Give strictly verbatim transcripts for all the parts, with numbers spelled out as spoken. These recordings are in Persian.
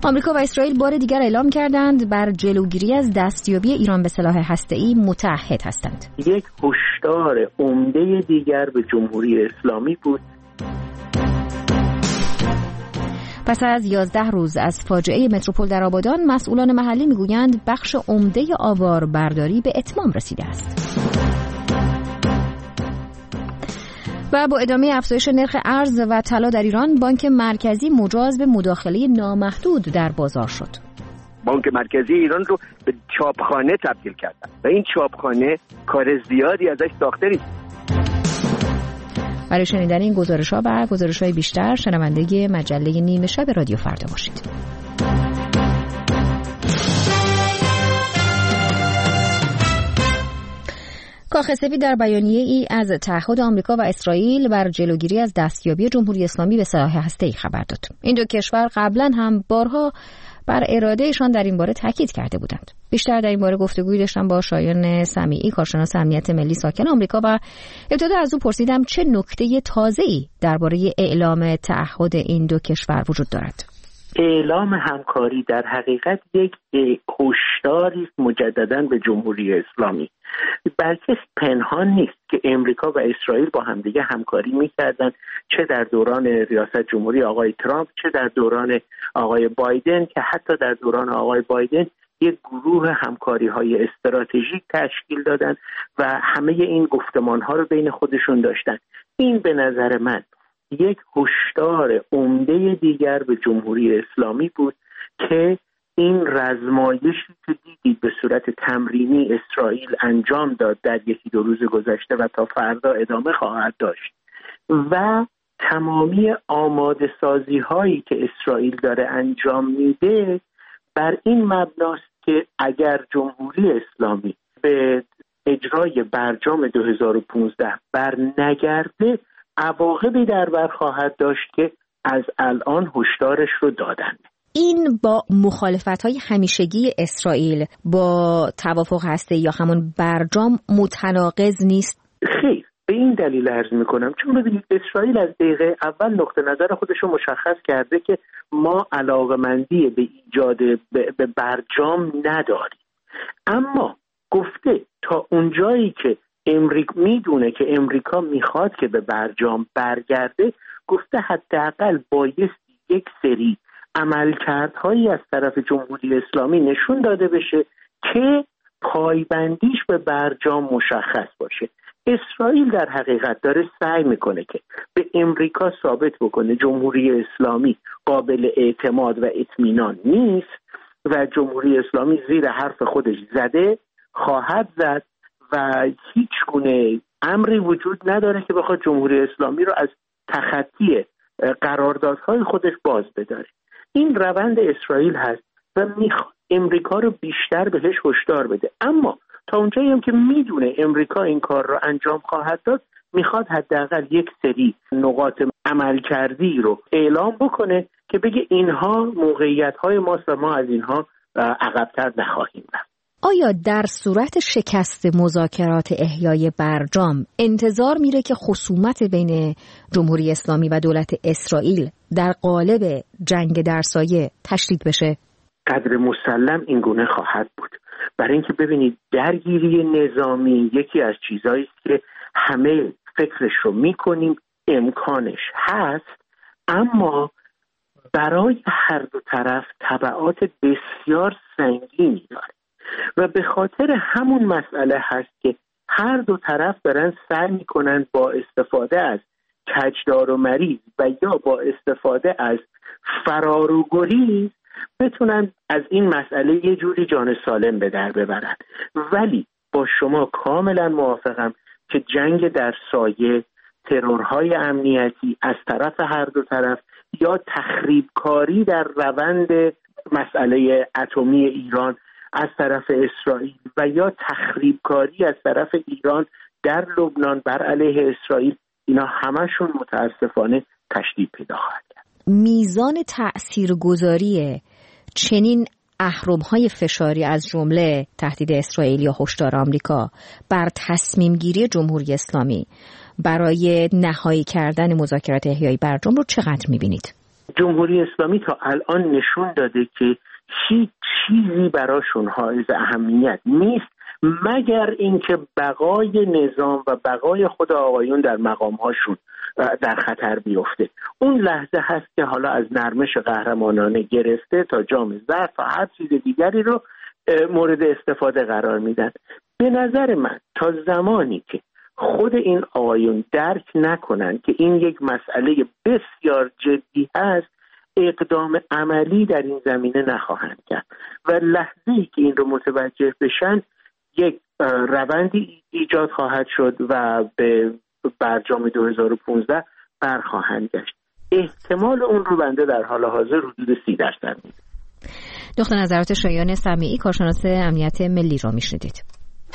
آمریکا و اسرائیل بار دیگر اعلام کردند بر جلوگیری از دستیابی ایران به سلاح هسته‌ای متعهد هستند. یک هشدار عمده دیگر به جمهوری اسلامی بود. پس از یازده روز از فاجعه متروپول در آبادان، مسئولان محلی میگویند بخش عمده آوار برداری به اتمام رسیده است. و با ادامه افزایش نرخ ارز و طلا در ایران، بانک مرکزی مجاز به مداخله نامحدود در بازار شد. بانک مرکزی ایران رو به چاپخانه تبدیل کردن و این چاپخانه کار زیادی ازش ساخته نیست. برای شنیدن این گزارش‌ها و گزارش‌های بیشتر شنونده مجله نیمه شب رادیو فردا باشید. کاخ سفید در بیانیه ای از تعهد آمریکا و اسرائیل بر جلوگیری از دستیابی جمهوری اسلامی به سلاح هسته‌ای خبر داد. این دو کشور قبلا هم بارها بر ارادهشان در این باره تاکید کرده بودند. بیشتر در این باره گفتگویی داشتم با شایان سمیعی، کارشناس امنیت ملی ساکن آمریکا، و ابتدا از او پرسیدم چه نکته تازه‌ای درباره اعلام تعهد این دو کشور وجود دارد. اعلام همکاری در حقیقت یک هشداری است مجدداً به جمهوری اسلامی. بلکه پنهان نیست که امریکا و اسرائیل با همدیگه همکاری می‌کردن، چه در دوران ریاست جمهوری آقای ترامپ، چه در دوران آقای بایدن، که حتی در دوران آقای بایدن یک گروه همکاری‌های استراتژیک تشکیل دادن و همه این گفتمان‌ها رو بین خودشون داشتن. این به نظر من یک هشدار عمده دیگر به جمهوری اسلامی بود که این رزمایشی که دیدید به صورت تمرینی اسرائیل انجام داد در یکی دو روز گذشته و تا فردا ادامه خواهد داشت و تمامی آماده سازی هایی که اسرائیل داره انجام میده بر این مبناست که اگر جمهوری اسلامی به اجرای برجام دو هزار و پانزده بر نگرده، عواقبی در بر خواهد داشت که از الان هشدارش رو دادن. این با مخالفت‌های همیشگی اسرائیل با توافق هسته‌ای یا همون برجام متناقض نیست؟ خیر، به این دلیل عرض می‌کنم چون ببینید اسرائیل از دقیقه اول نقطه نظر خودش رو مشخص کرده که ما علاقه‌مندی به ایجاد به برجام نداریم، اما گفته تا اونجایی که امریکا میدونه که امریکا میخواد که به برجام برگرده، گفته حداقل بایستی یک سری عملکردهایی از طرف جمهوری اسلامی نشون داده بشه که پایبندیش به برجام مشخص باشه. اسرائیل در حقیقت داره سعی میکنه که به امریکا ثابت بکنه جمهوری اسلامی قابل اعتماد و اطمینان نیست و جمهوری اسلامی زیر حرف خودش زده، خواهد زد و هیچ گونه امری وجود نداره که بخواد جمهوری اسلامی رو از تخطی قراردادهای خودش باز بداره. این روند اسرائیل هست و میخواد امریکا رو بیشتر بهش هشدار بده، اما تا اونجایی هم که میدونه امریکا این کار رو انجام خواهد داد، میخواد حداقل یک سری نقاط عملکردی رو اعلام بکنه که بگه اینها موقعیت‌های ماست و ما از اینها عقب‌تر نخواهیم رفت. آیا در صورت شکست مذاکرات احیای برجام انتظار میره که خصومت بین جمهوری اسلامی و دولت اسرائیل در قالب جنگ در سایه تشدید بشه؟ قدر مسلم این گونه خواهد بود، برای اینکه ببینید درگیری نظامی یکی از چیزایی است که همه فکرش رو میکنیم، امکانش هست، اما برای هر دو طرف تبعات بسیار سنگینی داره و به خاطر همون مسئله هست که هر دو طرف دارن سعی میکنن با استفاده از کجدار و مریض و یا با استفاده از فرار و گریز بتونن از این مسئله یه جوری جان سالم به در ببرن. ولی با شما کاملا موافقم که جنگ در سایه، ترورهای امنیتی از طرف هر دو طرف یا تخریبکاری در روند مسئله اتمی ایران از طرف اسرائیل و یا تخریبکاری از طرف ایران در لبنان بر علیه اسرائیل، اینا همشون متاسفانه تشدید پیدا خواهد کرد. میزان تأثیرگذاری چنین اهرم‌های فشاری از جمله تهدید اسرائیل یا هشدار آمریکا بر تصمیم گیری جمهوری اسلامی برای نهایی کردن مذاکرات احیای برجام رو چقدر می‌بینید؟ جمهوری اسلامی تا الان نشون داده که هیچ چیزی براشون حائز اهمیت نیست مگر اینکه بقای نظام و بقای خود آقایون در مقامهاشون در خطر بیفته. اون لحظه هست که حالا از نرمش قهرمانانه گرفته تا جام ظرف و هر چیز دیگری رو مورد استفاده قرار میدن. به نظر من تا زمانی که خود این آقایون درک نکنن که این یک مسئله بسیار جدی هست، اقدام عملی در این زمینه نخواهند کرد و لحظه‌ای که این رو متوجه بشن یک روندی ایجاد خواهد شد و به برجام دو هزار و پانزده برخواهند گشت. احتمال اون رو بنده در حال حاضر حدود سی درصد میده. دکتر نظرات شایان سمیعی، کارشناس امنیت ملی رو میشنیدید.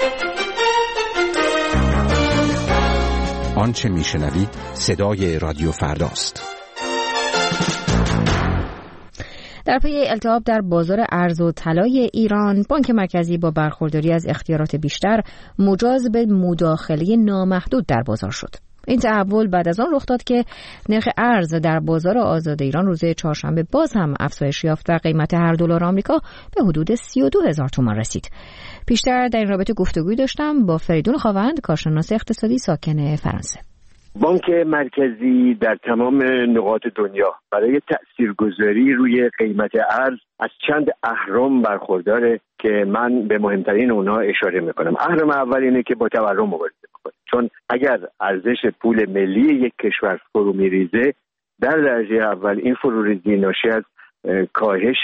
آنچه میشنوید صدای رادیو فرداست. در پی التهاب در بازار ارز و طلای ایران، بانک مرکزی با برخورداری از اختیارات بیشتر مجاز به مداخله نامحدود در بازار شد. این تحول بعد از آن رخ داد که نرخ ارز در بازار آزاد ایران روز چهارشنبه باز هم افزایش یافت و قیمت هر دلار آمریکا به حدود سی و دو هزار تومان رسید. پیشتر در این رابطه گفتگوی داشتم با فریدون خاوند، کارشناس اقتصادی ساکن فرانسه. بانک مرکزی در تمام نقاط دنیا برای تأثیرگذاری روی قیمت ارز از چند اهرم برخورداره که من به مهمترین اونها اشاره میکنم. اهرم اول اینه که با تورم مبارزه میکنه، چون اگر ارزش پول ملی یک کشور فرو میریزه، در درجه اول این فروریزی ناشی از کاهش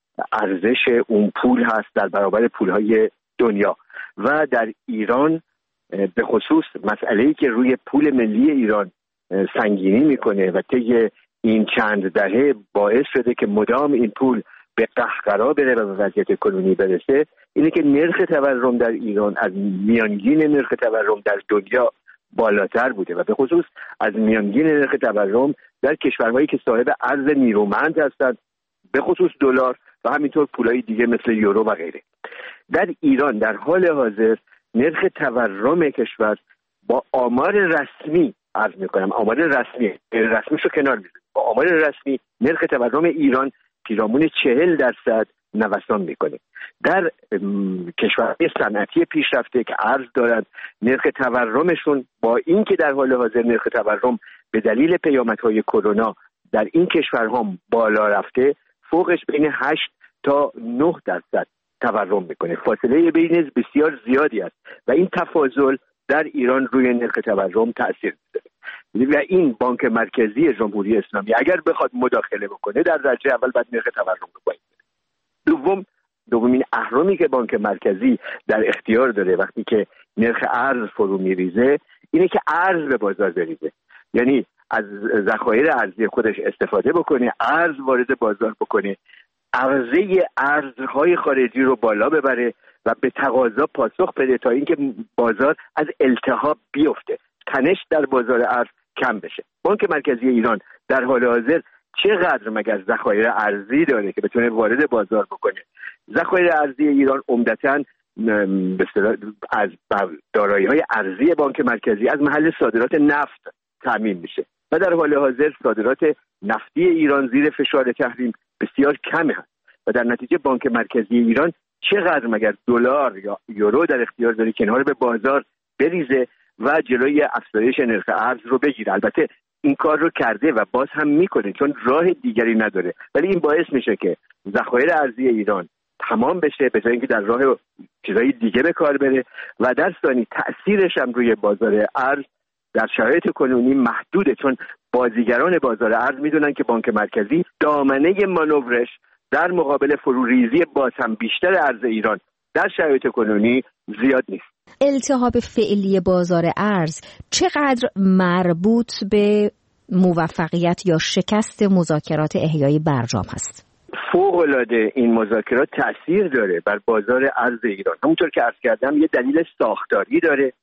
ارزش اون پول هست در برابر پولهای دنیا. و در ایران به خصوص مسئله‌ای که روی پول ملی ایران سنگینی میکنه و طی این چند دهه باعث شده که مدام این پول به قهقرا بره و به وضعیت کنونی برسه، اینه که نرخ تورم در ایران از میانگین نرخ تورم در دنیا بالاتر بوده و به خصوص از میانگین نرخ تورم در کشورهایی که صاحب ارز نیرومند هستند، به خصوص دلار و همینطور پولای دیگه مثل یورو و غیره. در ایران در حال حاضر نرخ تورم کشور با آمار رسمی، عرض میکنم آمار رسمی رسمیشو کنار میذارم، با آمار رسمی نرخ تورم ایران پیرامون چهل درصد نوسان میکنه. در کشورهای صنعتی پیشرفته که ارز دارند، نرخ تورمشون با اینکه در حال حاضر نرخ تورم به دلیل پیامدهای کرونا در این کشورها بالا رفته، فوقش بین هشت تا نه درصد تورم میکنه. فاصله بین بسیار زیادی است و این تفاضل در ایران روی نرخ تورم تأثیر میذاره و این بانک مرکزی جمهوری اسلامی اگر بخواد مداخله بکنه، در درجه اول باید نرخ تورم رو پایین ببره. دوم دومین اهرمی که بانک مرکزی در اختیار داره وقتی که نرخ ارز فرو میریزه، اینه که ارز به بازار بریزه، یعنی از ذخایر ارزی خودش استفاده بکنه، ارز وارد بازار بکنه، عرضه ارزهای خارجی رو بالا ببره و به تقاضا پاسخ بده تا اینکه بازار از التهاب بیفته، تنش در بازار ارز کم بشه. بانک مرکزی ایران در حال حاضر چقدر مگر ذخایر ارزی داره که بتونه وارد بازار بکنه؟ ذخایر ارزی ایران عمدتاً به اصطلاح از دارایی‌های ارزی بانک مرکزی از محل صادرات نفت تامین میشه و در حال حاضر صادرات نفتی ایران زیر فشار تحریم بسیار کمه هست و در نتیجه بانک مرکزی ایران چقدر مگر دلار یا یورو در اختیار داره کنار به بازار بریزه و جلوی افزایش نرخ ارز رو بگیره. البته این کار رو کرده و باز هم میکنه چون راه دیگری نداره، ولی این باعث میشه که ذخایر ارزی ایران تمام بشه به جای اینکه در راه چیزای دیگه به کار بره و در ثانی تأثیرش هم روی بازار ارز در شرایط کنونی محدوده، چون بازیگران بازار ارز میدونن که بانک مرکزی دامنه مانورش در مقابل فروریزی باز هم بیشتر ارز ایران در شرایط کنونی زیاد نیست. التهاب فعلی بازار ارز چقدر مربوط به موفقیت یا شکست مذاکرات احیای برجام هست؟ فوق‌العاده این مذاکرات تأثیر داره بر بازار ارز ایران. همونطور که عرض کردم یه دلیل ساختاری داره،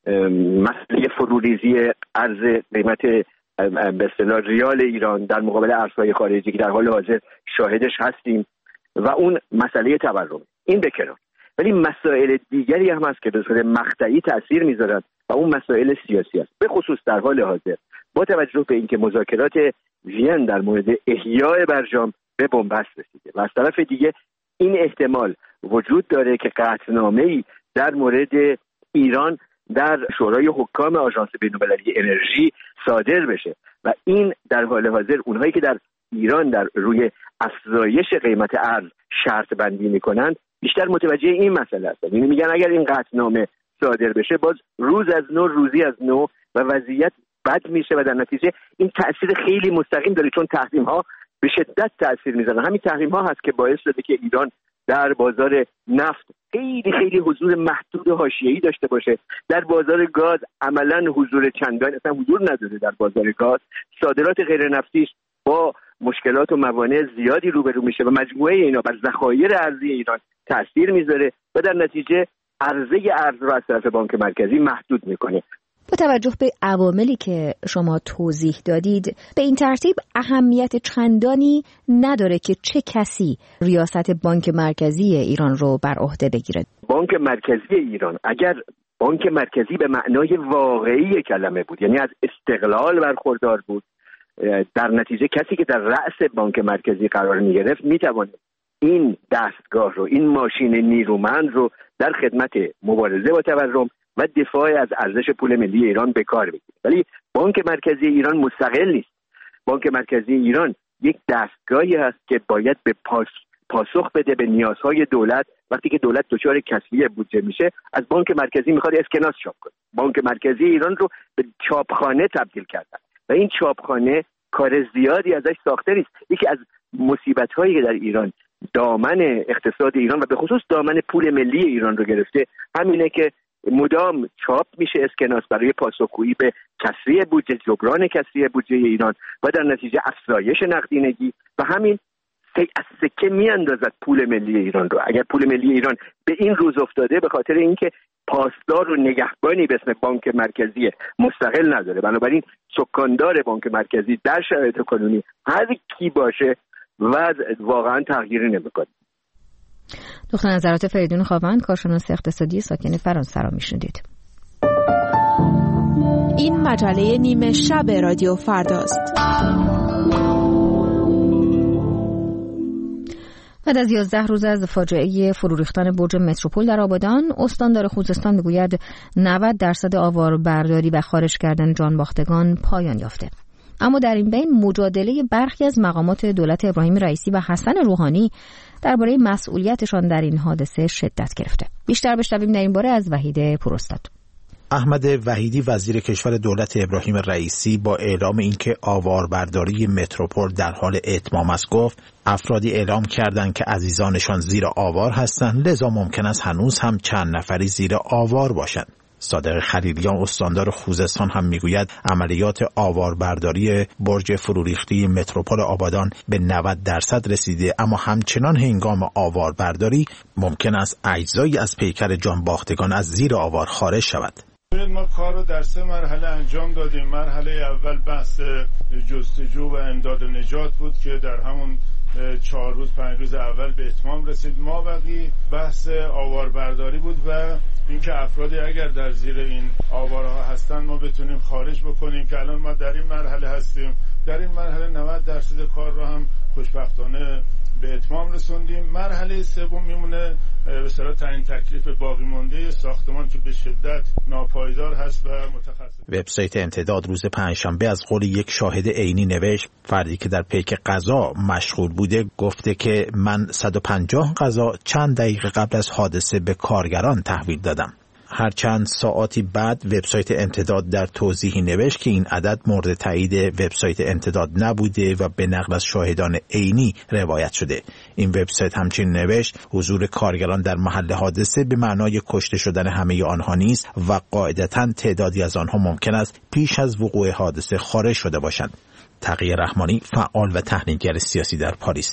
مسئله فروریزی ارز قیمت به اصطلاح ریال ایران در مقابل ارزهای خارجی که در حال حاضر شاهدش هستیم و اون مسئله تورم، این به کنار. ولی مسائل دیگری هم هست که به صورت مقطعی تأثیر میذارن و اون مسائل سیاسی است. به خصوص در حال حاضر با توجه به اینکه مذاکرات وین در مورد احیای برجام به بنبست رسیده و از طرف دیگه این احتمال وجود داره که قطعنامه‌ای در مورد ایران در شورای حکام آژانس بین‌المللی انرژی صادر بشه و این در حال حاضر اونهایی که در ایران در روی افزایش قیمت ارز شرط بندی میکنن بیشتر متوجه این مسئله هستن. یعنی میگن اگر این قطعنامه صادر بشه باز روز از نو روزی از نو و وضعیت بد میشه و در نتیجه این تأثیر خیلی مستقیم داره، چون تحریم ها به شدت تأثیر میذارن. همین تحریم ها هست که باعث شده که ایران در بازار نفت خیلی خیلی حضور محدود حاشیه‌ای داشته باشه، در بازار گاز عملاً حضور چندان اصلا حضور نداره. در بازار گاز صادرات غیر نفتیش با مشکلات و موانع زیادی روبرو میشه و مجموعه اینا بر ذخایر ارزی ایران تاثیر میذاره و در نتیجه عرضه ارز رو از طرف بانک مرکزی محدود میکنه. با توجه به عواملی که شما توضیح دادید، به این ترتیب اهمیت چندانی نداره که چه کسی ریاست بانک مرکزی ایران رو بر عهده بگیره. بانک مرکزی ایران اگر بانک مرکزی به معنای واقعی کلمه بود، یعنی از استقلال برخوردار بود، در نتیجه کسی که در رأس بانک مرکزی قرار می‌گرفت می‌تواند این دستگاه رو، این ماشین نیرومند رو در خدمت مبارزه با تورم و دفاع از ارزش پول ملی ایران به کار بگیره. ولی بانک مرکزی ایران مستقل نیست. بانک مرکزی ایران یک دستگاهی هست که باید به پاس پاسخ بده به نیازهای دولت. وقتی که دولت دچار کسری بودجه میشه از بانک مرکزی میخواد اسکناس چاپ کنه. بانک مرکزی ایران رو به چاپخانه تبدیل کردن و این چاپخانه کار زیادی ازش ساخته نیست. یکی از مصیبت‌هایی که در ایران دامن اقتصاد ایران و به خصوص دامن پول ملی ایران رو گرفته همینه که مدام چاپ میشه اسکناس برای پاسخگویی به کسری بودجه، جبران کسری بودجه ایران و در نتیجه افزایش نقدینگی و همین از سکه میاندازد پول ملی ایران رو. اگر پول ملی ایران به این روز افتاده به خاطر اینکه پاسدار و نگهبانی به اسم بانک مرکزی مستقل نداره. بنابراین سکاندار بانک مرکزی در شرایط کنونی هر کی باشه و واقعا تغییری نمیکنه. دکتر نظرات فریدون خاوند، کارشناس اقتصادی ساکن فرانسه را میشنیدید. این مجله نیمه شب رادیو فرداست. بعد از یازده روز از فاجعه فرو ریختن برج متروپول در آبادان، استاندار خوزستان میگوید نود درصد آواربرداری و خارج کردن جانباختگان پایان یافته. اما در این بین مجادله برخی از مقامات دولت ابراهیم رئیسی و حسن روحانی درباره مسئولیتشان در این حادثه شدت گرفته. بیشتر بشنویم در این باره از وحید پوراستاد. احمد وحیدی وزیر کشور دولت ابراهیم رئیسی با اعلام اینکه آواربرداری متروپول در حال اتمام است گفت افرادی اعلام کردند که عزیزانشان زیر آوار هستند، لذا ممکن است هنوز هم چند نفری زیر آوار باشند. صادق خلیلیان استاندار خوزستان هم میگوید عملیات آواربرداری برج فروریختی متروپول آبادان به نود درصد رسیده، اما همچنان هنگام آواربرداری ممکن است اجزایی از پیکر جانباختگان از زیر آوار خارج شود. ما کار رو در سه مرحله انجام دادیم. مرحله اول بحث جستجو و امداد و نجات بود که در همون چهار روز پنج روز اول به اتمام رسید. ما بقی بحث آواربرداری بود و اینکه افرادی اگر در زیر این آوارها هستن ما بتونیم خارج بکنیم که الان ما در این مرحله هستیم. در این مرحله نود درصد کار رو هم خوشبختانه به اتمام رسوندیم. مرحله سوم میمونه به اصطلاح تعیین تکلیف باقی مانده ساختمان که به شدت ناپایدار هست و متخصص. وبسایت امتداد روز پنجشنبه از قول یک شاهد عینی نوشت فردی که در پیک قضا مشغول بوده گفته که من صد و پنجاه قضا چند دقیقه قبل از حادثه به کارگران تحویل دادم. هر چند ساعتی بعد وبسایت امتداد در توضیحی نوشت که این عدد مورد تایید وبسایت امتداد نبوده و به نقل از شاهدان عینی روایت شده. این وبسایت همچنین نوشت حضور کارگران در محل حادثه به معنای کشته شدن همه آنها نیست و قاعدتاً تعدادی از آنها ممکن است پیش از وقوع حادثه خارج شده باشند. تقی رحمانی، فعال و تحلیلگر سیاسی در پاریس: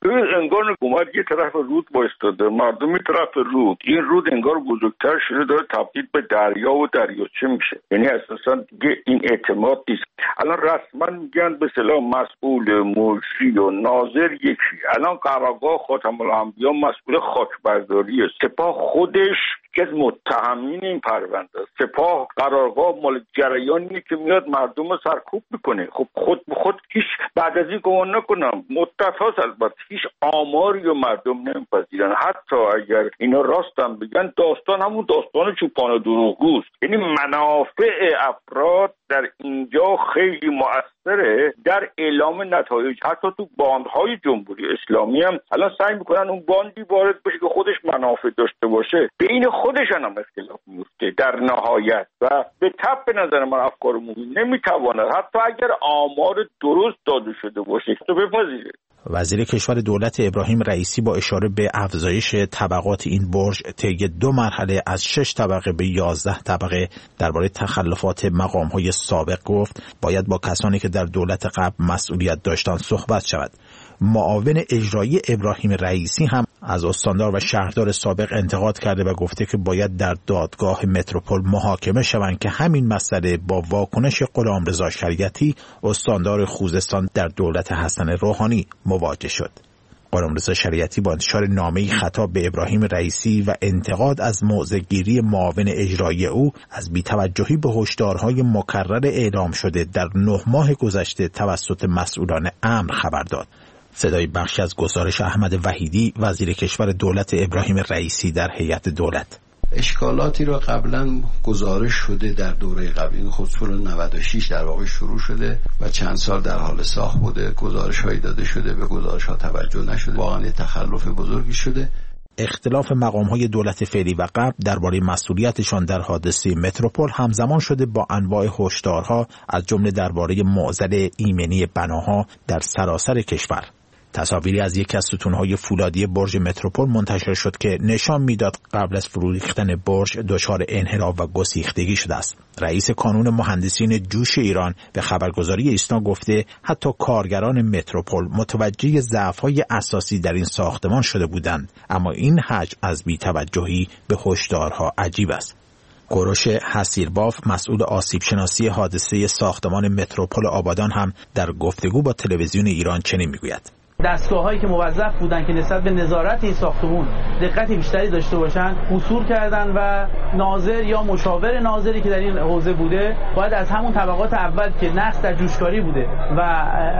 ببین انگار حکومت یه طرف رود وایستاده، مردم یه طرف رود. این رود انگار بزرگتر شده داره تبدیل به دریا و دریاچه میشه. یعنی اساسا دیگه این اعتماد نیست. الان رسما میگن به اصطلاح مسئول مرشی و ناظر یکی. الان قرارگاه خاتم الانبیا مسئول خاکبرداریه. سپاه خودش که از متهمین این پرونده است. سپاه قرارگاه مال جریانیه که میاد مردم رو سرکوب میکنه. خب خود به خود هیچ بعد از این گمان نکنم متفاوت البته هیچ آماری و مردم نمیپذیرن. حتی اگر اینا راستن بگن داستان همون داستان چوپان دروغگوست. یعنی منافع افراد در اینجا خیلی مؤثره در اعلام نتایج. حتی تو باندهای جمهوری اسلامی هم الان سعی میکنن اون باندی وارد بشه که خودش منافع داشته باشه، بین خودشان هم اختلاف میفته در نهایت و به تپ به نظر من افکار عمومی نمیتواند حتی اگر آمار درست داده شده باشه تو بپذیره. وزیر کشور دولت ابراهیم رئیسی با اشاره به افزایش طبقات این برج طی دو مرحله از شش طبقه به یازده طبقه درباره تخلفات مقام‌های سابق گفت باید با کسانی که در دولت قبل مسئولیت داشتند صحبت شود. معاون اجرایی ابراهیم رئیسی هم از استاندار و شهردار سابق انتقاد کرده و گفته که باید در دادگاه متروپول محاکمه شوند که همین مسئله با واکنش غلامرضا شریعتی استاندار خوزستان در دولت حسن روحانی مواجه شد. غلامرضا شریعتی با انتشار نامه‌ای خطاب به ابراهیم رئیسی و انتقاد از موضع‌گیری معاون اجرایی او از بی‌توجهی به هشدارهای مکرر اعلام شده در نه ماه گذشته توسط مسئولان امن خبر داد. صدای بخشی از گزارش احمد وحیدی وزیر کشور دولت ابراهیم رئیسی در هیئت دولت. اشکالاتی را قبلا گزارش شده در دوره قبلی، خود سال نود و شش در واقع شروع شده و چند سال در حال ساخت بوده. گزارش هایی داده شده، به گزارش ها توجه نشده، واقعا یه تخلف بزرگی شده. اختلاف مقام‌های دولت فعلی و قبل درباره مسئولیتشان در حادثه متروپول همزمان شده با انواع هشدارها از جمله درباره معضل ایمنی بناها در سراسر کشور. تصاویری از یکی از ستونهای فولادی برج متروپول منتشر شد که نشان میداد قبل از فرو ریختن برج دچار انحراف و گسیختگی شده است. رئیس کانون مهندسین جوش ایران به خبرگزاری ایسنا گفته حتی کارگران متروپول متوجه ضعف‌های اساسی در این ساختمان شده بودند، اما این حجم از بی‌توجهی به هشدارها عجیب است. کوروش حسیرباف مسئول آسیب شناسی حادثه ساختمان متروپول آبادان هم در گفتگو با تلویزیون ایران چنین میگوید: دستگاه‌هایی که موظف بودن که نسبت به نظارت این ساختمان دقت بیشتری داشته باشن قصور کردن و ناظر یا مشاور ناظری که در این حوزه بوده باید از همون طبقات اول که نقص در جوشکاری بوده و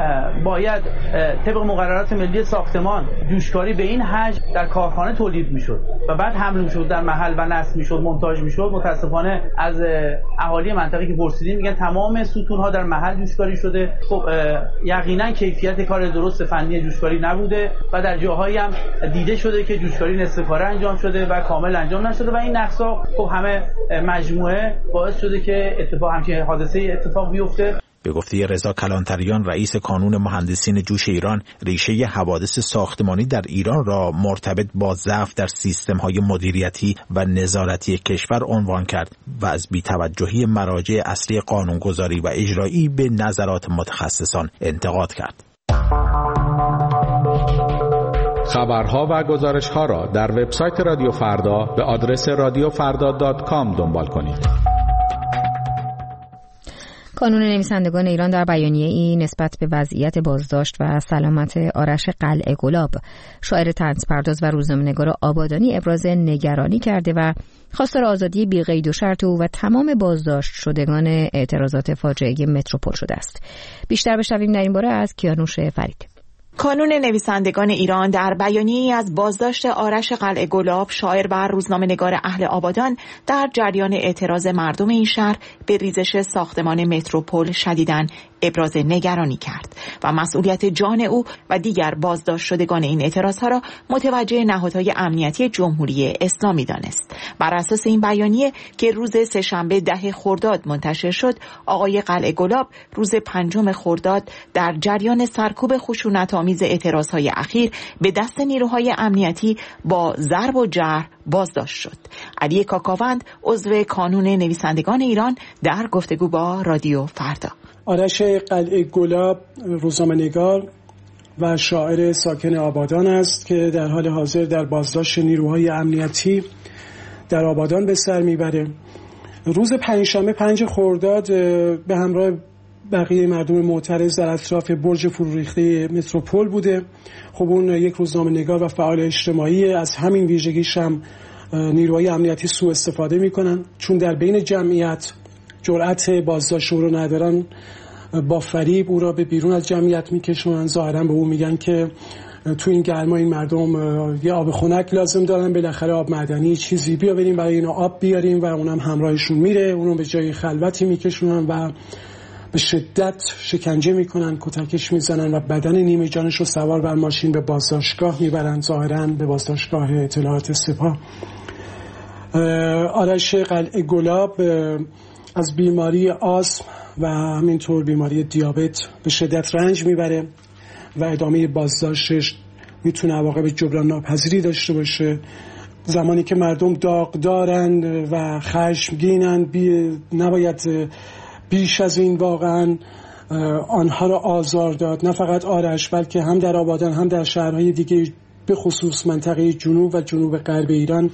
باید طبق مقررات ملی ساختمان جوشکاری به این حجم در کارخانه تولید میشد و بعد حمل میشد در محل و نصب میشد، مونتاژ میشد. متاسفانه از اهالی منطقه که پرسیدیم میگن تمام ستون‌ها در محل جوشکاری شده. خب یقینا کیفیت کار درست فنی جوشکاری نبوده و در جاهایی هم دیده شده که جوشکاری نصف کاره انجام شده و کامل انجام نشده و این نقص‌ها خب همه مجموعه باعث شده که اتفاق همچین حادثه اتفاق بیفته. به گفته رضا کلانتریان رئیس کانون مهندسین جوش ایران، ریشه حوادث ساختمانی در ایران را مرتبط با ضعف در سیستم‌های مدیریتی و نظارتی کشور عنوان کرد و از بی‌توجهی مراجع اصلی قانونگذاری و اجرایی به نظرات متخصصان انتقاد کرد. خبرها و گزارش‌ها را در وبسایت رادیو فردا به آدرس رادیو فردا دات کام دنبال کنید. کانون نویسندگان ایران در بیانیه‌ای نسبت به وضعیت بازداشت و سلامت آرش قلعه گلاب، شاعر طنزپرداز و روزنامه‌نگار آبادانی، ابراز نگرانی کرده و خواستار آزادی بی قید و شرط او و تمام بازداشت شدگان اعتراضات فاجعه متروپول شده است. بیشتر بشنویم در این باره از کیانوش فرید. کانون نویسندگان ایران در بیانیه‌ای از بازداشت آرش قلعه گلاب، شاعر و روزنامه‌نگار اهل آبادان، در جریان اعتراض مردم این شهر به ریزش ساختمان متروپول شدیداً ابراز نگرانی کرد و مسئولیت جان او و دیگر بازداشت شدگان این اعتراضها را متوجه نهادهای امنیتی جمهوری اسلامی دانست. بر اساس این بیانیه که روز سه‌شنبه ده خرداد منتشر شد، آقای قلعه گلاب روز پنجم خرداد در جریان سرکوب خشونت‌آمیز اعتراضهای اخیر به دست نیروهای امنیتی با ضرب و جرح بازداشت شد. علی کاکاوند، عضو کانون نویسندگان ایران، در گفتگو با رادیو فردا: آرش قلعه گلاب، روزنامه‌نگار، و شاعر ساکن آبادان است که در حال حاضر در بازداشت نیروهای امنیتی در آبادان به سر میبره. روز پنجشنبه پنج خرداد به همراه بقیه مردم معترض در اطراف برج فروریخته متروپول بوده. خب اون یک روزنامه‌نگار و فعال اجتماعی، از همین ویژگیش هم نیروهای امنیتی سوء استفاده میکنن، چون در بین جمعیت جرأت بازداشت او رو ندارن، با فریب او را به بیرون از جمعیت میکشونن. ظاهرا به او میگن که تو این گرما این مردم یه آب خنک لازم دارن، بالاخره آب معدنی چیزی بیا بریم برای اینا آب بیاریم، و اونم همراهشون میره، اونو به جای خلوتی میکشونن و به شدت شکنجه میکنن، کتکش میزنن و بدن نیمه جانش رو سوار بر ماشین به بازداشتگاه میبرن، ظاهرا به بازداشتگاه اطلاعات سپاه. آرش قلعه گلاب از بیماری آسم و همینطور بیماری دیابت به شدت رنج میبره و ادامه بازداشتش میتونه عواقب جبران ناپذیری داشته باشه. زمانی که مردم داغ دارن و خشمگینن، بی نباید بیش از این واقعا آنها را آزار داد. نه فقط آرش، بلکه هم در آبادان هم در شهرهای دیگه، به خصوص منطقه جنوب و جنوب غرب ایران،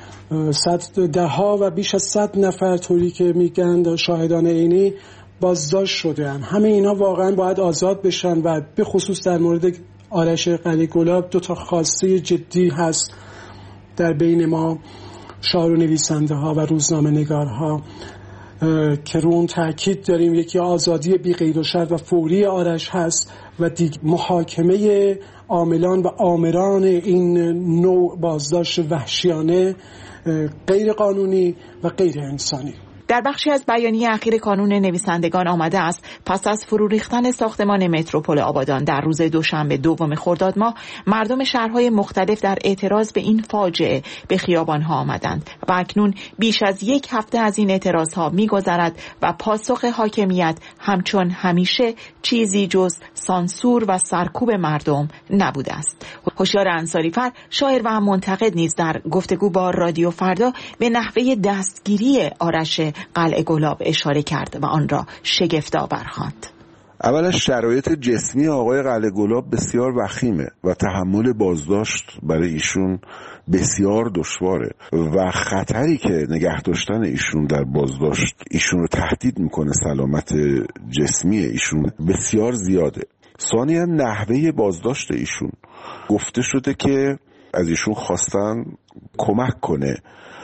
صد دهها و بیش از صد نفر طوری که میگن شاهدان عینی بازداشت شده هم. همه اینا واقعا باید آزاد بشن و به خصوص در مورد آرش قلعه گلاب دو تا خواسته جدی هست در بین ما شاعر و نویسنده ها و روزنامه نگارها که رو اون تاکید داریم. یکی آزادی بی قید و شرط و فوری آرش هست و دیگه محاکمه عاملان و آمران این نوع بازداشت وحشیانه، غیر قانونی و غیر انسانی. در بخشی از بیانیه اخیر کانون نویسندگان آمده است پس از فرو ریختن ساختمان متروپول آبادان در روز دوشنبه دوم خرداد ماه، مردم شهرهای مختلف در اعتراض به این فاجعه به خیابانها آمدند و اکنون بیش از یک هفته از این اعتراضها می‌گذرد و پاسخ حاکمیت همچون همیشه چیزی جز سانسور و سرکوب مردم نبوده است. هوشیار انصاری‌فر، شاعر و هم منتقد، نیز در گفتگو با رادیو فردا به نحوه دستگیری آرش قلعه گلاب اشاره کرد و آن را شگفت‌آور خواند. اولا شرایط جسمی آقای قلعه گلاب بسیار وخیمه و تحمل بازداشت برای ایشون بسیار دشواره و خطری که نگه داشتن ایشون در بازداشت ایشون رو تهدید میکنه، سلامت جسمی ایشون بسیار زیاده. ثانیاً نحوه بازداشت ایشون، گفته شده که از ایشون خواستن کمک کنه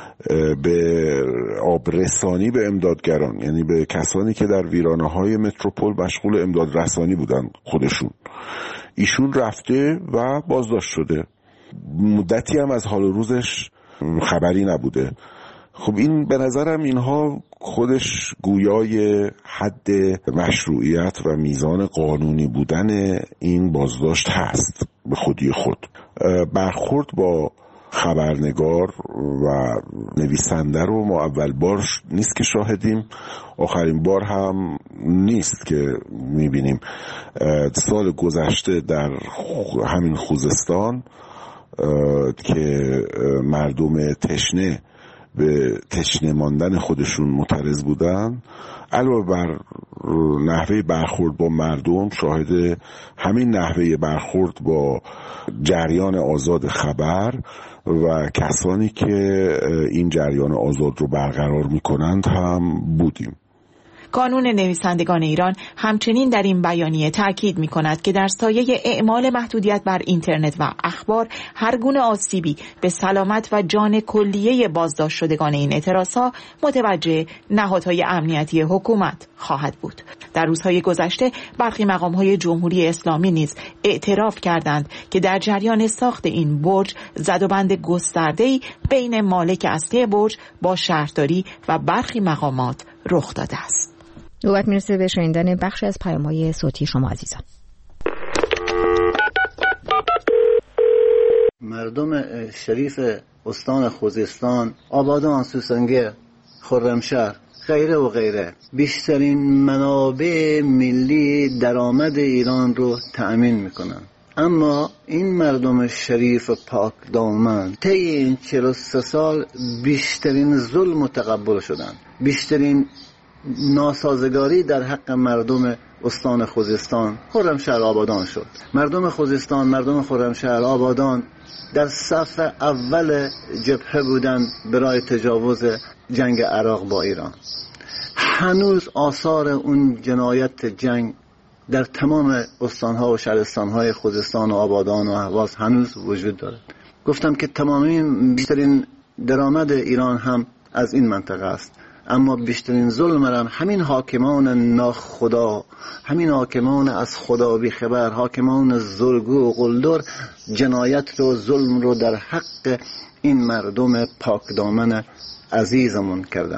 به آب رسانی به امدادگران، یعنی به کسانی که در ویرانه های متروپول مشغول امداد رسانی بودن خودشون. ایشون رفته و بازداشت شده، مدتی هم از حال و روزش خبری نبوده. خب این به نظرم اینها خودش گویای حد مشروعیت و میزان قانونی بودن این بازداشت هست به خودی خود. برخورد با خبرنگار و نویسنده رو ما اول بار نیست که شاهدیم، آخرین بار هم نیست که میبینیم. سال گذشته در همین خوزستان که مردم تشنه به تشنه ماندن خودشون معترض بودن، علاوه بر نحوه برخورد با مردم شاهد همین نحوه برخورد با جریان آزاد خبر و کسانی که این جریان آزاد رو برقرار میکنند هم بودیم. کانون نویسندگان ایران همچنین در این بیانیه تاکید می‌کند که در سایه اعمال محدودیت بر اینترنت و اخبار هر گونه آسیبی به سلامت و جان کلیه بازداشت شدگان این اعتراضها متوجه نهادهای امنیتی حکومت خواهد بود. در روزهای گذشته برخی مقام‌های جمهوری اسلامی نیز اعتراف کردند که در جریان ساخت این برج زدوبند گسترده‌ای بین مالک اصلی برج با شهرداری و برخی مقامات رخ داده است. نوبت میرسه به شنیدن بخش از پیام‌های صوتی شما عزیزان. مردم شریف استان خوزستان، آبادان، سوسنگر، خرمشهر، غیره و غیره بیشترین منابع ملی درآمد ایران رو تأمین میکنن، اما این مردم شریف و پاک دامن طی این چهل و سه سال بیشترین ظلم متقبل شدن، بیشترین ناسازگاری در حق مردم استان خوزستان خرمشهر آبادان شد. مردم خوزستان، مردم خرمشهر آبادان در صف اول جبهه بودند برای تجاوز جنگ عراق با ایران. هنوز آثار اون جنایت جنگ در تمام استانها و شهرستانهای خوزستان و آبادان و اهواز هنوز وجود دارد. گفتم که تمامی بیشترین درآمد ایران هم از این منطقه است، اما بیشترین ظلم هم همین حاکمان ناخدا، همین حاکمان از خدا بی خبر، حاکمان زرگو و قلدر جنایت رو، ظلم رو در حق این مردم پاک دامن عزیزمون کردن.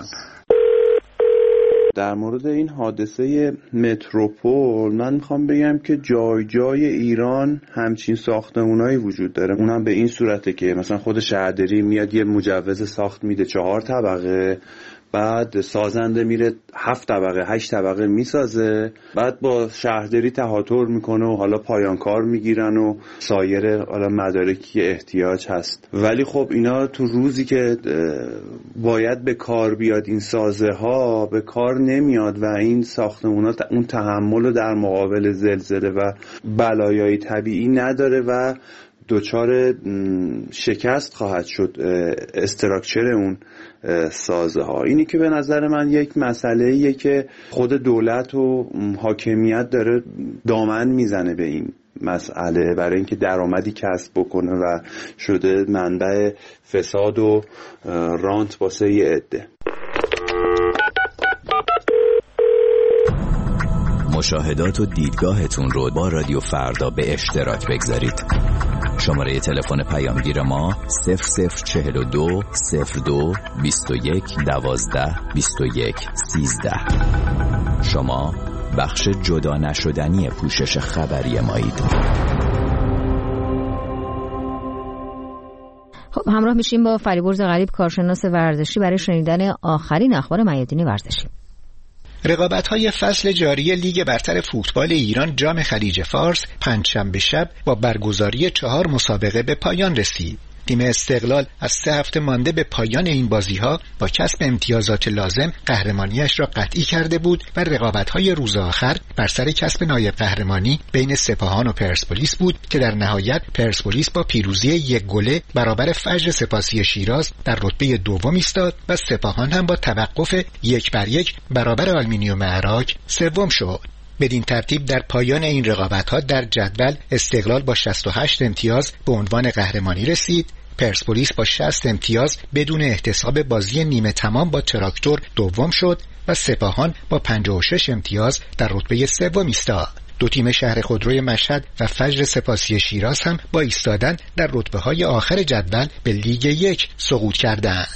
در مورد این حادثه متروپول من میخوام بگم که جای جای ایران همچین ساختمونایی وجود داره. اونم به این صورته که مثلا خود شهرداری میاد یه مجوز ساخت میده چهار طبقه، بعد سازنده میره هفت طبقه هشت طبقه میسازه، بعد با شهرداری تهاتر میکنه و حالا پایانکار میگیرن و سایر حالا مدارکی احتیاج هست. ولی خب اینا تو روزی که باید به کار بیاد این سازه ها به کار نمیاد و این ساختمونا اون تحمل در مقابل زلزله و بلایای طبیعی نداره و دچار شکست خواهد شد استراکچر اون سازه ها. اینی که به نظر من یک مسئله ایه که خود دولت و حاکمیت داره دامن میزنه به این مسئله برای اینکه درآمدی کسب بکنه و شده منبع فساد و رانت واسه یه عده. مشاهدات و دیدگاهتون رو با رادیو فردا به اشتراک بگذارید. شماره تلفن پیامگیر ما صفر صفر چهل و دو صفر دو بیست و یک دوازده بیست و یک سیزده. شما بخش جدا نشدنی پوشش خبری مایید. خب همراه میشیم با فریبرز غریب، کارشناس ورزشی، برای شنیدن آخرین اخبار میادین ورزشی. رقابت‌های فصل جاری لیگ برتر فوتبال ایران جام خلیج فارس پنجشنبه شب با برگزاری چهار مسابقه به پایان رسید. تیم استقلال از سه هفته مانده به پایان این بازی‌ها با کسب امتیازات لازم قهرمانیش را قطعی کرده بود و رقابت‌های روز آخر بر سر کسب نایب قهرمانی بین سپاهان و پرسپولیس بود که در نهایت پرسپولیس با پیروزی یک گله برابر فجر سپاسی شیراز در رتبه دوم ایستاد و سپاهان هم با توقف یک بر یک برابر آلومینیوم عراق سوم شد. بدین ترتیب در پایان این رقابت‌ها در جدول استقلال با شصت و هشت امتیاز به عنوان قهرمانی رسید، پرسپولیس با شصت امتیاز بدون احتساب بازی نیمه تمام با تراکتور دوم شد و سپاهان با پنجاه و شش امتیاز در رتبه سوم ایستاد. دو تیم شهر خودروی مشهد و فجر سپاسی شیراز هم با ایستادن در رتبه‌های آخر جدول به لیگ یک سقوط کردند.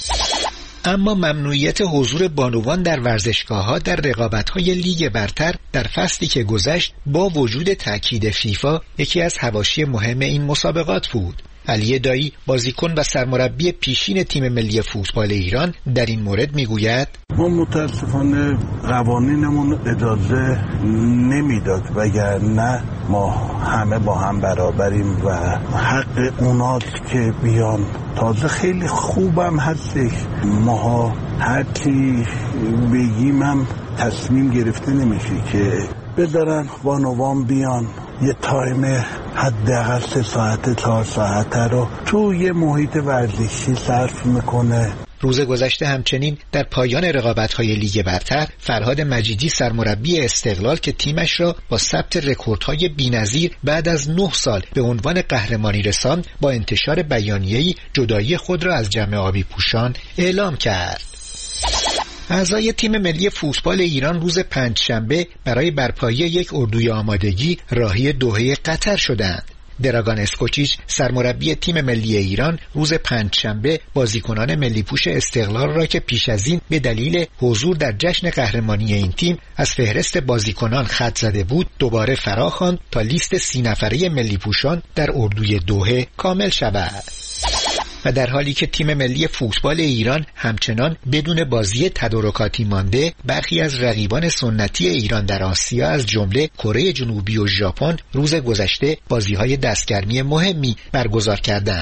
اما ممنوعیت حضور بانوان در ورزشگاه‌ها در رقابت‌های لیگ برتر در فصلی که گذشت با وجود تأکید فیفا یکی از حواشی مهم این مسابقات بود. علی دایی، بازیکن و سرمربی پیشین تیم ملی فوتبال ایران، در این مورد میگوید: ما متاسفانه قوانینمون اجازه نمیداد، وگرنه ما همه با هم برابریم و حق اوناست که بیان. تازه خیلی خوبم هستش، ما هر چی بگیم هم تصمیم گرفته نمیشه که بذارن بانوان بیان یه تایم حداقل سه ساعته چهار ساعته رو تو یه محیط ورزشی صرف میکنه. روز گذشته همچنین در پایان رقابت‌های لیگ برتر فرهاد مجیدی سرمربی استقلال که تیمش را با ثبت رکوردهای بی‌نظیر بعد از نه سال به عنوان قهرمانی رساند با انتشار بیانیه‌ای جدایی خود را از جمع آبی پوشان اعلام کرد. اعضای تیم ملی فوتبال ایران روز پنجشنبه برای برپایی یک اردوی آمادگی راهی دوحه قطر شدند. دراگان اسکوچیچ سرمربی تیم ملی ایران روز پنجشنبه بازیکنان ملی پوش استقلال را که پیش از این به دلیل حضور در جشن قهرمانی این تیم از فهرست بازیکنان خط زده بود دوباره فراخواند تا لیست سی نفره ملی پوشان در اردوی دوحه کامل شود. و در حالی که تیم ملی فوتبال ایران همچنان بدون بازی تدارکاتی مانده، برخی از رقیبان سنتی ایران در آسیا از جمله کره جنوبی و ژاپن روز گذشته بازی‌های دستگرمی مهمی برگزار کردند.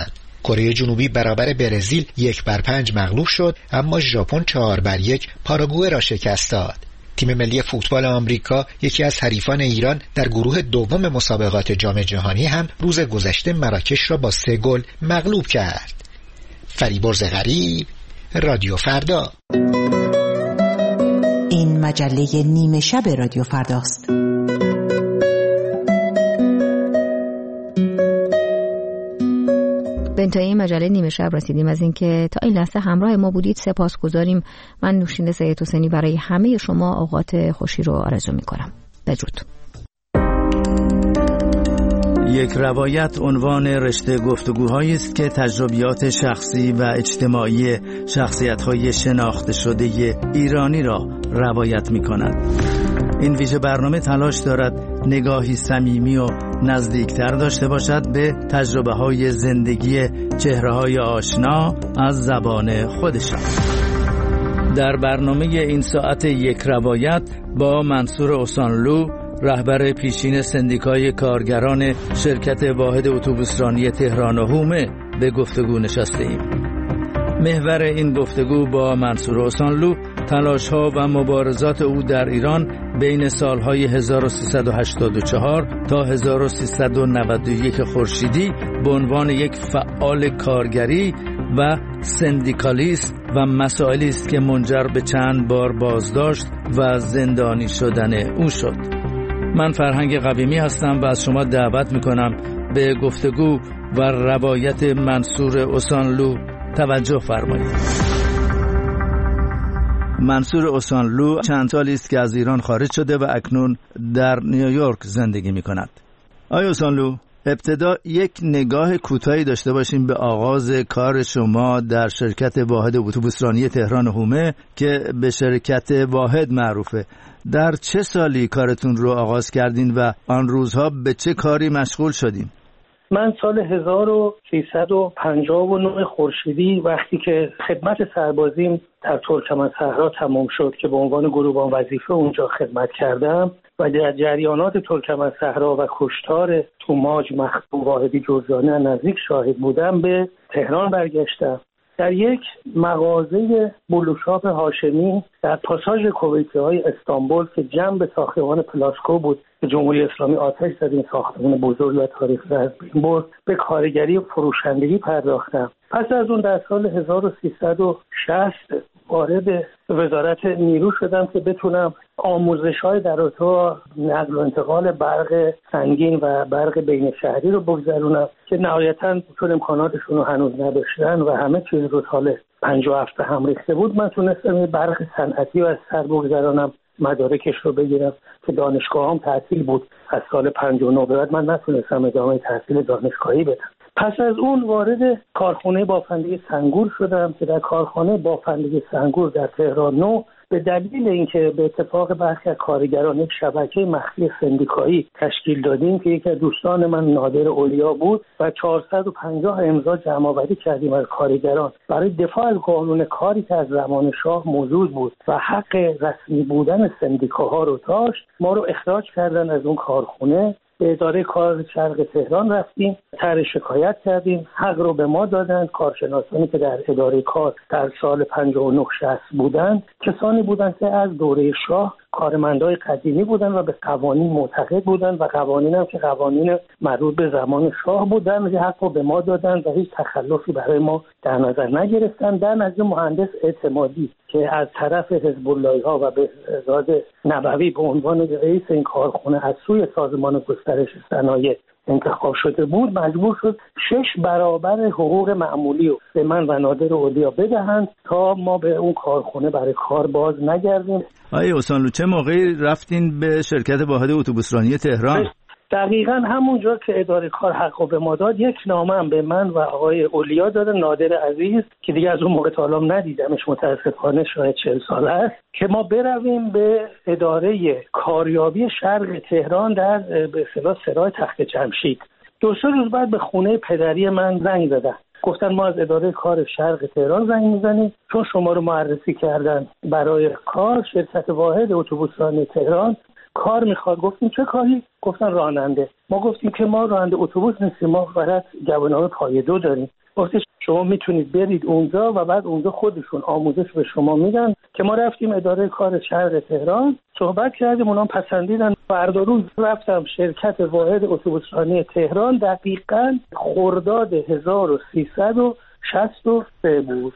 کره جنوبی برابر برزیل یک بر پنج مغلوب شد، اما ژاپن چهار بر یک پاراگوئه را شکست داد. تیم ملی فوتبال آمریکا، یکی از حریفان ایران در گروه دوم مسابقات جام جهانی، هم روز گذشته مراکش را با سه گل مغلوب کرد. فریبرز غریب، رادیو فردا. این مجله نیمه شب رادیو فرداست. به انتهای مجله نیمه شب رسیدیم. از اینکه تا این لحظه همراه ما بودید سپاسگزاریم. من نوشین سید حسینی برای همه شما اوقات خوشی رو آرزو می‌کنم. بدرود. یک روایت عنوان رشته گفتگوهایی است که تجربیات شخصی و اجتماعی شخصیت‌های شناخته شده ایرانی را روایت می‌کند. این ویژه برنامه تلاش دارد نگاهی صمیمی و نزدیکتر داشته باشد به تجربه‌های زندگی چهره‌های آشنا از زبان خودشان. در برنامه این ساعت یک روایت با منصور اوسانلو، رهبر پیشین سندیکای کارگران شرکت واحد اتوبوسرانی تهران و هومه، به گفتگو نشسته ایم. محور این گفتگو با منصور اوسانلو تلاش‌ها و مبارزات او در ایران بین سالهای هزار و سیصد و هشتاد و چهار تا هزار و سیصد و نود و یک خورشیدی به عنوان یک فعال کارگری و سندیکالیست و مسائلی است که منجر به چند بار بازداشت و زندانی شدن او شد. من فرهنگ قویمی هستم و از شما دعوت می‌کنم به گفتگو و روایت منصور اوسانلو توجه فرمایید. منصور اوسانلو چند سالی است که از ایران خارج شده و اکنون در نیویورک زندگی می‌کند. آقای اوسانلو، ابتدا یک نگاه کوتاهی داشته باشیم به آغاز کار شما در شرکت واحد اتوبوسرانی تهران و هومه که به شرکت واحد معروفه. در چه سالی کارتون رو آغاز کردین و آن روزها به چه کاری مشغول شدین؟ من سال هزار و سیصد و پنجاه و نه خورشیدی وقتی که خدمت سربازیم در ترکمنصحرا تمام شد که به عنوان گروبان وظیفه اونجا خدمت کردم و در جریانات ترکمنصحرا و کشتار توماج مخدوم واحدی جرجانی نزدیک شاهد بودم، به تهران برگشتم. در یک مغازه بلوشاپ هاشمی در پاساژ کویتی‌های استانبول که جنب ساختمان پلاسکو بود که جمهوری اسلامی آتش زد این ساختمان بزرگ و تاریخی از بین برد، به کارگری و فروشندگی پرداختم. پس از اون در سال هزار و سیصد و شصت وارد وزارت نیرو شدم که بتونم آموزش‌های در رابطه نقل و انتقال برق سنگین و برق بین شهری رو بگذرونم که نهایتاً چون امکاناتشون رو هنوز نداشتن و همه چیز رو سال پنجاه و هفت هم ریخته بود، من تونستم این برق صنعتی رو از سر بگذرانم، مدارکش رو بگیرم که دانشگاه هم تعطیل بود. از سال پنجاه و نه بعد من نتونستم ادامه تحصیل دانشگاهی بدم. پس از اون وارد کارخانه بافندگی سنگور شدم که در کارخانه بافندگی سنگور در تهران نو به دلیل اینکه به اتفاق برخی از کارگران یک شبکه مخفی سندیکایی تشکیل دادیم که یکی از دوستان من نادر اولیا بود و چهارصد و پنجاه امضا جمع‌آوری کردیم از کارگران برای دفاع از قانون کاری که از زمان شاه موجود بود و حق رسمی بودن سندیکاها رو داشت. ما رو اخراج کردن از اون کارخانه. به اداره کار شرق تهران رفتیم، طرح شکایت کردیم، حق رو به ما دادن. کارشناسانی که در اداره کار در سال پنجاه و نه شصت بودن کسانی بودن که از دوره شاه کارمندای قدیمی بودن و به قوانین معتقد بودن و قوانین هم که قوانین مربوط به زمان شاه بودن حق رو به ما دادن و هیچ تخلفی برای ما در نظر نگرفتن. در نظر مهندس اعتمادی که از طرف حزب اللهی ها و بهزاد نبوی به عنوان رئیس این کارخانه از سوی سازمان گسترش صنایع انتخاب شده بود، مجبور شد شش برابر حقوق معمولی رو به من و نادر اولیا بدهند تا ما به اون کارخانه برای کار باز نگردیم. آقای اوسانلو، چه موقعی رفتین به شرکت واحد اتوبوسرانی تهران؟ دقیقاً همونجا که اداره کار حقو به ما داد، یک نامه هم به من و آقای اولیا دادن، نادر عزیز که دیگه از اون موقع تا الان ندیدمش، متاسفانه شاید چهل ساله است، که ما برویم به اداره کاریابی شرق تهران در به اصطلاح سرای تخت جمشید. دو سه روز بعد به خونه پدری من زنگ زدن، گفتن ما از اداره کار شرق تهران زنگ میزنیم چون شما رو معرفی کردن برای کار، شرکت واحد اتوبوسرانی تهران کار میخواد. گفتیم چه کاری؟ گفتن راننده. ما گفتیم که ما راننده اتوبوس نیستیم، ما فقط گواهینامه پای دو داریم. گفتش شما میتونید برید اونجا و بعد اونجا خودشون آموزش به شما میدن. که ما رفتیم اداره کار شرق تهران، صحبت کردیم، اونا پسندیدن. فردا روز رفتم شرکت واحد اتوبوسرانی تهران، دقیقاً خرداد هزار و سیصد و شصت و سه بود.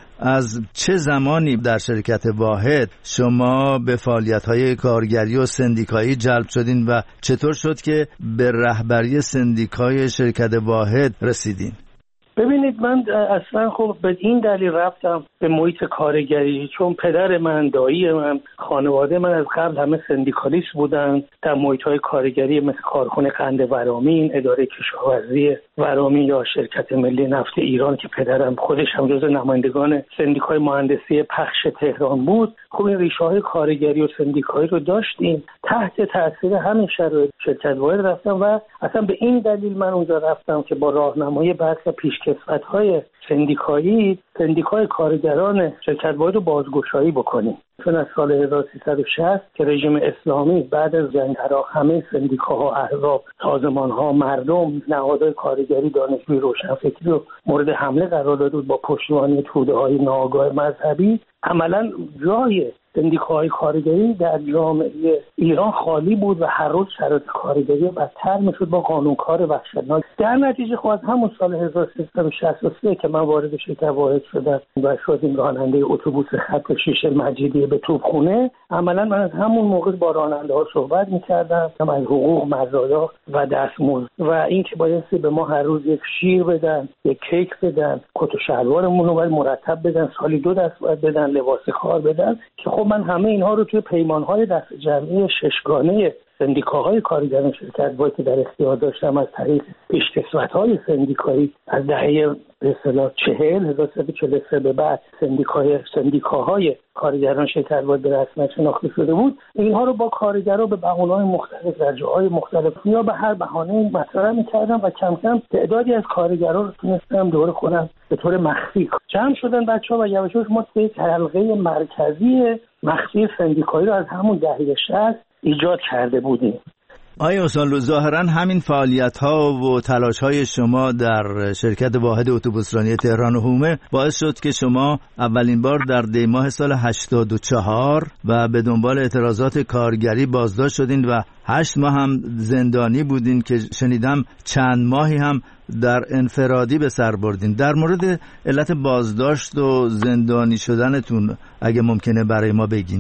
از چه زمانی در شرکت واحد شما به فعالیت‌های کارگری و سندیکایی جلب شدین و چطور شد که به رهبری سندیکای شرکت واحد رسیدین؟ ببینید، من اصلا خب به این دلیل رفتم به محیط کارگری، چون پدر من، دایی من، خانواده من از قبل همه سندیکالیست بودن در محیط‌های کارگری مثل کارخانه قند ورامین، اداره کشاورزی ورامین یا شرکت ملی نفت ایران که پدرم خودش هم جزو نمایندگان سندیکای مهندسی پخش تهران بود. خب این ریشه‌های کارگری و سندیکایی رو داشتیم. تحت تاثیر همین شرایط شرکت واحد رفتم و اصلا به این دلیل من اونجا رفتم که با راهنمایی برخی پیشکسوت‌های سندیکایی سندیکای کارگران شرکت واحد رو بازگشایی بکنیم. چون از سال هزار و سیصد و شصت که رژیم اسلامی بعد از جنگ عراق همه سندیکاها، احزاب، سازمان‌ها، مردم، نهادهای کارگری، دانشجوی، روشنفکری رو مورد حمله قرار داده بود با پشتیبانی توده‌های ناآگاه مذهبی. عملاً جای سندیکاهای کارگری در جامعه ایران خالی بود و هر روز شرایط کارگری بدتر میشد با قانونکار وحشتناک. در نتیجه خب از همون سال هزار و سیصد و شصت و سه که من وارد شرکت واحد شدم و شدیم راننده اتوبوس خط شیش مجیدیه به توپخونه، عملا من از همون موقع با راننده ها صحبت میکردم از حقوق، مزایا و دستمزد و اینکه بایستی به ما هر روز یک شیر بدن، یک کیک بدن، کت و شلوارمون رو باید مرتب بدن، سالی دو دست باید بدن، لباس کار بدن. که خب من همه اینها رو توی پیمان‌های دست جمعی ششگانه سندیکاهای کارگران شرکت واحد که در اختیار داشتم از طریق پیشکسوت‌های سندیکایی از دهه به اصطلاح چهل هزار و سیصد و چهل و سه به بعد سندیکای سندیکاهای کارگران شرکت واحد به رسمیت شناخته شده بود. اینها رو با کارگران به بهانه‌های مختلف در جاهای مختلف یا به هر بهانه‌ای مطرح می‌کردم و کم کم تعدادی از کارگران رو تونستم دور کنم به طور مخفی جمع شدن بچه‌ها و یواش یواش ما یک حلقه مرکزی مخفی سندیکایی رو از همون دهه شصت ایجاد کرده بودیم. آیا استاد، ظاهراً همین فعالیت‌ها و تلاش‌های شما در شرکت واحد اتوبوسرانی تهران و حومه باعث شد که شما اولین بار در دی ماه سال هشتاد و چهار و به دنبال اعتراضات کارگری بازداشت شدین و هشت ماه هم زندانی بودین که شنیدم چند ماهی هم در انفرادی به سر بردین. در مورد علت بازداشت و زندانی شدنتون اگه ممکنه برای ما بگین.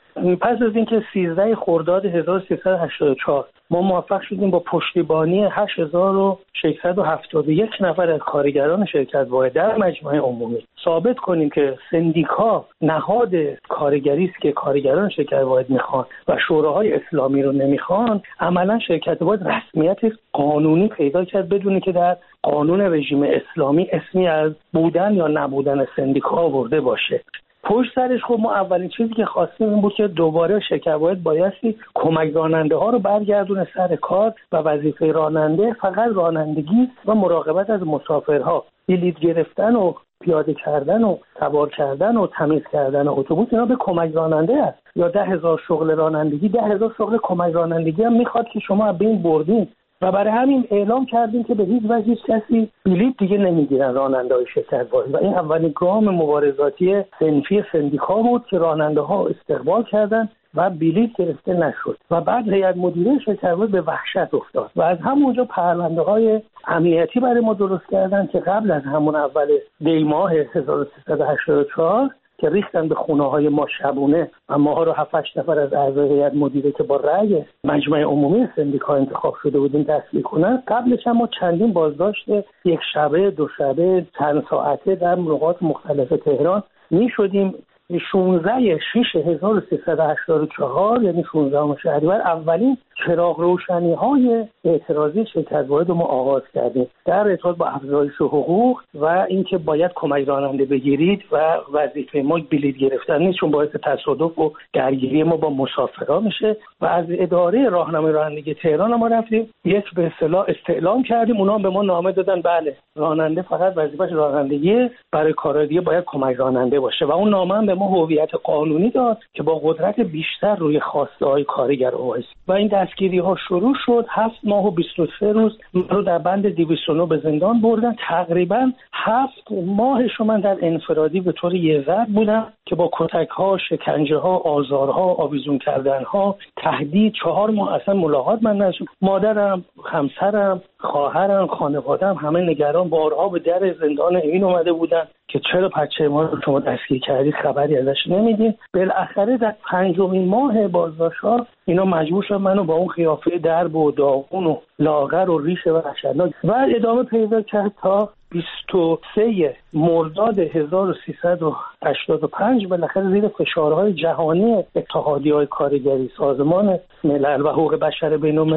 پس از اینکه سیزده خرداد هزار و سیصد و هشتاد و چهار ما موفق شدیم با پشتیبانی هشت هزار و ششصد و هفتاد و یک نفر از کارگران شرکت واحد در مجمع عمومی ثابت کنیم که سندیکا نهاد کارگری است که کارگران شرکت واحد میخوان و شوراهای اسلامی رو نمیخوان، عملا شرکت واحد رسمیت قانونی پیدا کرد بدون که در قانون رژیم اسلامی اسمی از بودن یا نبودن سندیکا آورده باشه. پشت سرش خب ما اولین چیزی که خواستیم این بود که دوباره شرکت واحد بایستی کمک راننده ها رو برگردونه سر کار و وظیفه راننده فقط رانندگی و مراقبت از مسافرها، بلیط گرفتن و پیاده کردن و سوار کردن و تمیز کردن اتوبوس اینا به کمک راننده است. یا ده هزار شغل رانندگی، ده هزار شغل کمک رانندگی هم میخواد که شما از بین بردین و برای همین اعلام کردیم که به هیچ وجه هیچ کسی بلیط دیگه نمیگیرن راننده‌های شرکت واحد و این اولین گام مبارزاتی صنفی سندیکا بود که راننده ها استقبال کردن و بلیط گرفته نشد و بعد هیئت مدیره شرکت واحد به وحشت افتاد و از همونجا پرونده‌های امنیتی برای ما درست کردن که قبل از همون اول دی ماه هزار و سیصد و هشتاد و چهار که ریختن به خونه‌های ما شبونه و ماها رو هفت هشت نفر از اعضای هیئت مدیره که با رأی مجمع عمومی سندیکا انتخاب شده بودیم دستگیر کنن. قبلش هم ما چندین بازداشت یک شبه، دو شبه، چند ساعته در نقاط مختلف تهران می‌شدیم. شانزده شش هزار و سیصد و هشتاد و چهار یعنی شانزدهم شهریور اولین چراغ روشنی های اعتراضی شرکت واحد رو ما آغاز کردیم در ارتباط با افزایش حقوق و اینکه باید کمک راننده بگیرید و وظیفه ما بلیط گرفتن نیست چون باعث تصادف و درگیری ما با مسافرها میشه و از اداره راهنمای رانندگی تهران ما رفتیم یک به اصطلاح استعلام کردیم، اونا به ما نامه دادن بله راننده فقط وظیفه‌اش رانندگی، برای کارهای دیگه باید کمک راننده باشه و اون نامه هم به ما هویت قانونی داد که با قدرت بیشتر روی خواسته‌های کارگر وایس و این دستگیری ها شروع شد. هفت ماه و بیست و سه روز من رو در بند دویست و نه به زندان بردن. تقریبا هفت ماهش من در انفرادی به طور یه ضرب بودم که با کتک ها، شکنجه ها، آزارها، آویزون کردن ها، تهدید. چهار ماه اصلا ملاقات من نشد. مادرم، همسرم، خواهرم، خانواده‌ام همه نگران، بارها به در زندان این اومده بودن که چرا بچه ما رو شما دستگیر کردید، خبری ازش نمیدین. بالاخره در پنجمین ماه بازداشت‌ها اینا مجبور شدن منو با اون قیافه درب و داغون و لاغر و ریش وحشتناک و ادامه پیدا کرد تا بیست و سه مرداد هزار و سیصد و هشتاد و پنج بالاخره زیر فشارهای جهانی اتحادیه‌های کارگری، سازمان ملل و حقوق بشر بین‌المللی